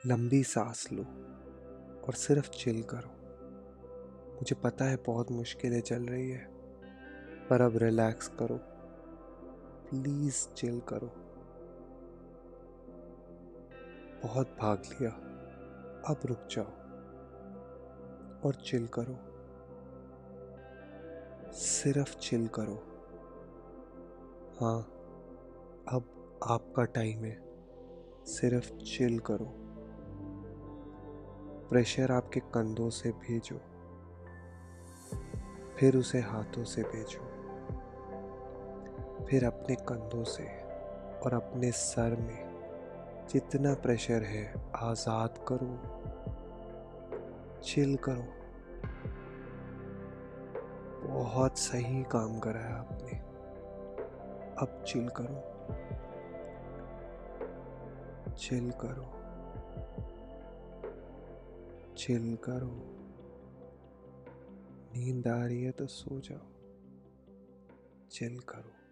लंबी सांस लो और सिर्फ चिल करो। मुझे पता है बहुत मुश्किलें चल रही है, पर अब रिलैक्स करो। प्लीज चिल करो। बहुत भाग लिया, अब रुक जाओ और चिल करो। सिर्फ चिल करो। हाँ, अब आपका टाइम है। सिर्फ चिल करो। प्रेशर आपके कंधों से भेजो, फिर उसे हाथों से भेजो, फिर अपने कंधों से और अपने सर में जितना प्रेशर है आजाद करो। चिल करो। बहुत सही काम करा है आपने। अब चिल करो। चिल करो। चिल करो। नींद आ रही है तो सो जाओ। चिल करो।